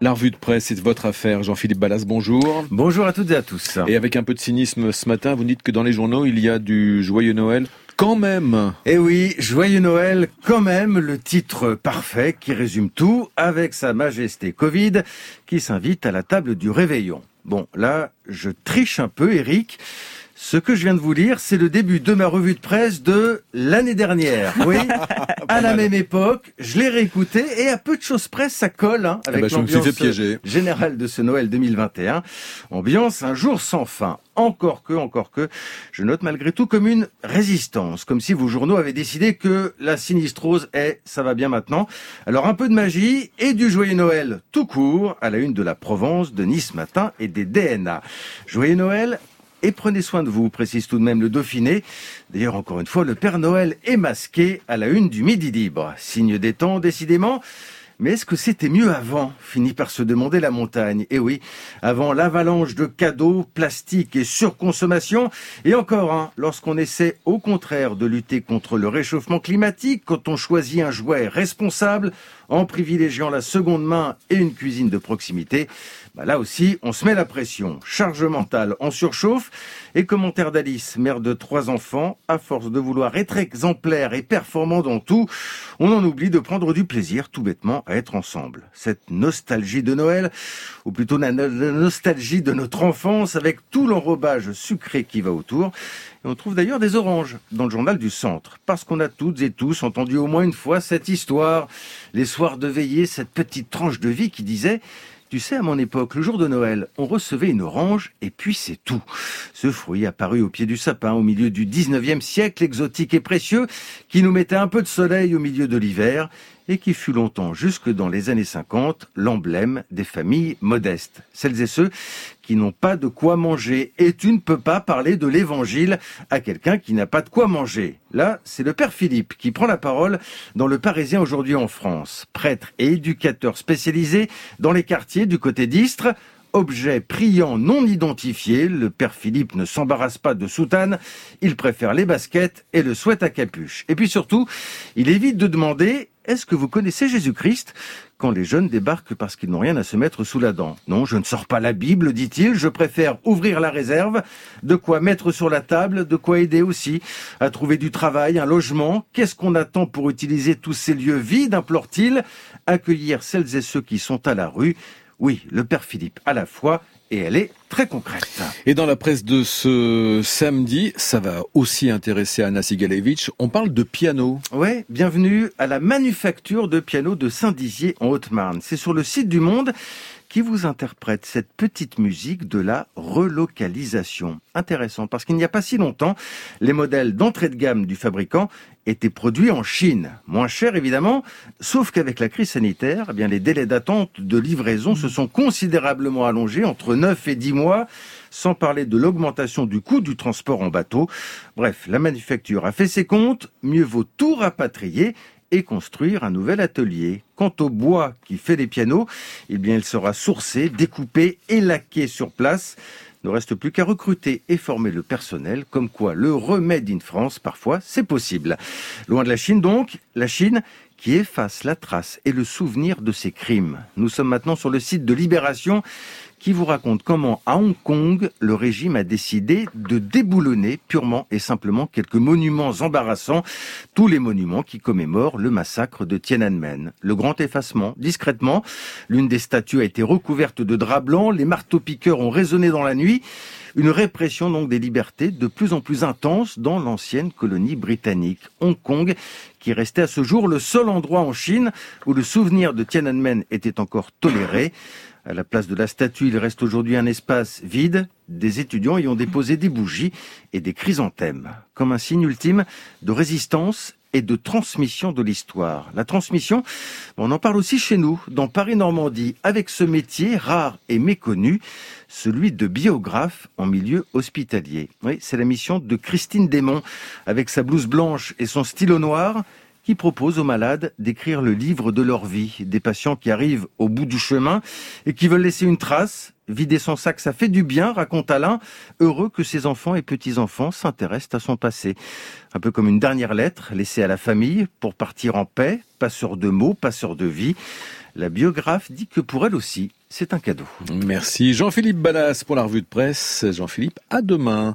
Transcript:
La revue de presse, c'est votre affaire. Jean-Philippe Ballas, bonjour. Bonjour à toutes et à tous. Et avec un peu de cynisme ce matin, vous dites que dans les journaux, il y a du joyeux Noël quand même. Eh oui, joyeux Noël quand même, le titre parfait qui résume tout avec sa majesté Covid qui s'invite à la table du réveillon. Bon, là, je triche un peu, Eric. Ce que je viens de vous lire, c'est le début de ma revue de presse de l'année dernière. Oui, à la même époque, je l'ai réécouté et à peu de choses près, ça colle avec l'ambiance générale de ce Noël 2021. Ambiance un jour sans fin. Encore que, je note malgré tout comme une résistance, comme si vos journaux avaient décidé que la sinistrose ça va bien maintenant. Alors un peu de magie et du joyeux Noël tout court à la une de la Provence, de Nice Matin et des DNA. Joyeux Noël. Et prenez soin de vous, précise tout de même le Dauphiné. D'ailleurs, encore une fois, le Père Noël est masqué à la une du Midi Libre. Signe des temps, décidément. Mais est-ce que c'était mieux avant ? Finit par se demander la montagne. Eh oui, avant l'avalanche de cadeaux, plastique et surconsommation. Et encore, lorsqu'on essaie au contraire de lutter contre le réchauffement climatique, quand on choisit un jouet responsable, en privilégiant la seconde main et une cuisine de proximité, là aussi, on se met la pression. Charge mentale en surchauffe. Et commentaire d'Alice, mère de 3 enfants, à force de vouloir être exemplaire et performant dans tout, on en oublie de prendre du plaisir, tout bêtement, à être ensemble. Cette nostalgie de Noël, ou plutôt la nostalgie de notre enfance, avec tout l'enrobage sucré qui va autour. Et on trouve d'ailleurs des oranges dans le journal du Centre, parce qu'on a toutes et tous entendu au moins une fois cette histoire, les soirs de veillée, cette petite tranche de vie qui disait... Tu sais, à mon époque, le jour de Noël, on recevait une orange et puis c'est tout. Ce fruit apparu au pied du sapin au milieu du 19e siècle, exotique et précieux, qui nous mettait un peu de soleil au milieu de l'hiver et qui fut longtemps, jusque dans les années 50, l'emblème des familles modestes. Celles et ceux qui n'ont pas de quoi manger. Et tu ne peux pas parler de l'évangile à quelqu'un qui n'a pas de quoi manger. Là, c'est le Père Philippe qui prend la parole dans Le Parisien aujourd'hui en France. Prêtre et éducateur spécialisé dans les quartiers du côté d'Istres. Objet priant non identifié, le Père Philippe ne s'embarrasse pas de soutane, il préfère les baskets et le sweat à capuche. Et puis surtout, il évite de demander « Est-ce que vous connaissez Jésus-Christ ?» quand les jeunes débarquent parce qu'ils n'ont rien à se mettre sous la dent. Non, je ne sors pas la Bible, dit-il, je préfère ouvrir la réserve, de quoi mettre sur la table, de quoi aider aussi à trouver du travail, un logement. Qu'est-ce qu'on attend pour utiliser tous ces lieux vides, implore-t-il ? Accueillir celles et ceux qui sont à la rue. Oui, le Père Philippe à la fois, et elle est très concrète. Et dans la presse de ce samedi, ça va aussi intéresser Anna Sigalevitch, on parle de piano. Ouais, bienvenue à la manufacture de piano de Saint-Dizier en Haute-Marne. C'est sur le site du Monde qui vous interprète cette petite musique de la relocalisation. Intéressant, parce qu'il n'y a pas si longtemps, les modèles d'entrée de gamme du fabricant étaient produits en Chine. Moins cher, évidemment, sauf qu'avec la crise sanitaire, les délais d'attente de livraison se sont considérablement allongés, entre 9 et 10 mois, sans parler de l'augmentation du coût du transport en bateau. Bref, la manufacture a fait ses comptes, mieux vaut tout rapatrier et construire un nouvel atelier. Quant au bois qui fait les pianos, il sera sourcé, découpé et laqué sur place. Ne reste plus qu'à recruter et former le personnel, comme quoi le remade in France, parfois, c'est possible. Loin de la Chine donc, la Chine qui efface la trace et le souvenir de ses crimes. Nous sommes maintenant sur le site de Libération qui vous raconte comment, à Hong Kong, le régime a décidé de déboulonner purement et simplement quelques monuments embarrassants, tous les monuments qui commémorent le massacre de Tiananmen. Le grand effacement, discrètement, l'une des statues a été recouverte de drap blanc, les marteaux-piqueurs ont résonné dans la nuit, une répression donc des libertés de plus en plus intense dans l'ancienne colonie britannique. Hong Kong, qui restait à ce jour le seul endroit en Chine où le souvenir de Tiananmen était encore toléré. À la place de la statue, il reste aujourd'hui un espace vide. Des étudiants y ont déposé des bougies et des chrysanthèmes, comme un signe ultime de résistance et de transmission de l'histoire. La transmission, on en parle aussi chez nous, dans Paris-Normandie, avec ce métier rare et méconnu, celui de biographe en milieu hospitalier. Oui, c'est la mission de Christine Desmonts, avec sa blouse blanche et son stylo noir, qui propose aux malades d'écrire le livre de leur vie. Des patients qui arrivent au bout du chemin et qui veulent laisser une trace Vider son sac, ça fait du bien, raconte Alain, heureux que ses enfants et petits-enfants s'intéressent à son passé. Un peu comme une dernière lettre laissée à la famille pour partir en paix, passeur de mots, passeur de vie. La biographe dit que pour elle aussi, c'est un cadeau. Merci Jean-Philippe Ballas pour la revue de presse. Jean-Philippe, à demain.